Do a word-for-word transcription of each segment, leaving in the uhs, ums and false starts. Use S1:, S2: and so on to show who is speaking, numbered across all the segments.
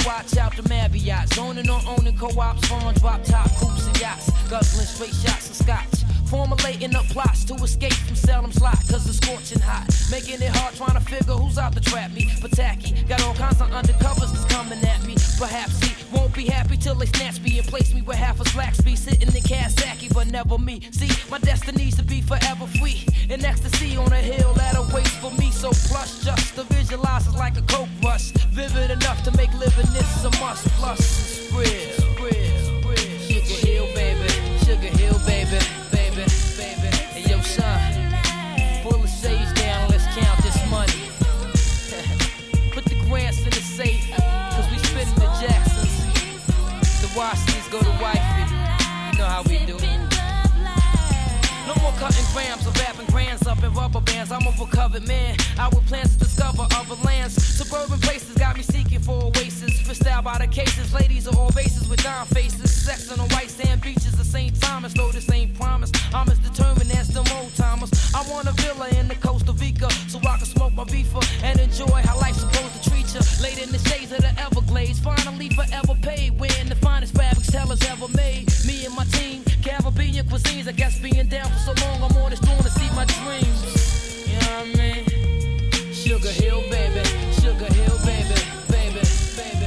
S1: watch out the Marriott. Zoning on owning co-ops, farm drop top coops and yachts. Guzzling straight shots of scotch. Formulating up plots to escape from Salem's lot, cause it's scorching hot. Making it hard trying to figure who's out to trap me. But tacky, got all kinds of undercovers that's coming at me. Perhaps he won't be happy till they snatch me and place me with half a slack speed. Sitting in Kawasaki, but never me. See, my destiny's to be forever free. In ecstasy on a hill that awaits for me. So plush, just to visualize is like a coke rush. Vivid enough to make living this a must. Plus, it's real, real, real. Sugar Hill, baby. Sugar Hill, baby. Baby, baby. Hey, yo, son. Pull the shades down, let's count this money. Put the grants in the safe, cause we spitting the Jacksons. The Washingtons go to wifey. You know how we do. No more cutting grams of rapping grands up in rubber bands. I'm a recovered man. I with plans to discover other lands. Suburban places got me seeking for oasis. Fished out by the cases. Ladies are all races with dime faces. Sex on the white sand beaches of Saint Thomas. Though this ain't promise. I'm as determined as them old timers. I want a villa in the Costa Rica so I can smoke my reefer and enjoy how life's supposed to treat you. Laid in the shades of the Everglades. Finally forever paid. Wearing the finest fabrics tellers ever made. Me and my team. Caribbean cuisines. I guess being down for so long, I'm on this throne to see my dreams. You know what I mean? Sugar Hill, baby. Sugar Hill, baby. Baby, baby,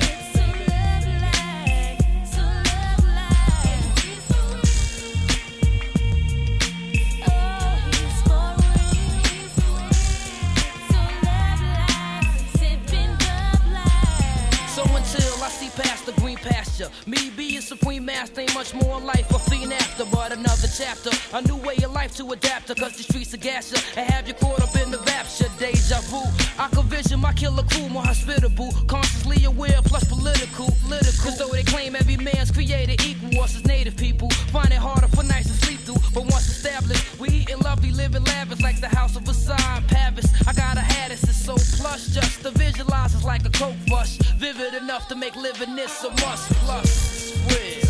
S1: so until I see past the green pasture, me being supreme master ain't much more life a fiend after, but another chapter, a new way of life to adapt to, cause the streets are gas ya and have you caught up in the rapture. Deja vu, I could vision my killer crew more hospitable, consciously aware plus political, political. Cause though they claim every man's created equal, us as native people find it harder for nights to sleep through, but once established, we eating lovely, living lavish like the house of Versailles in Paris. I gotta have this, it's so plush, just to visualize it's like a coke rush, vivid enough to make living this a must. Plus, it's real.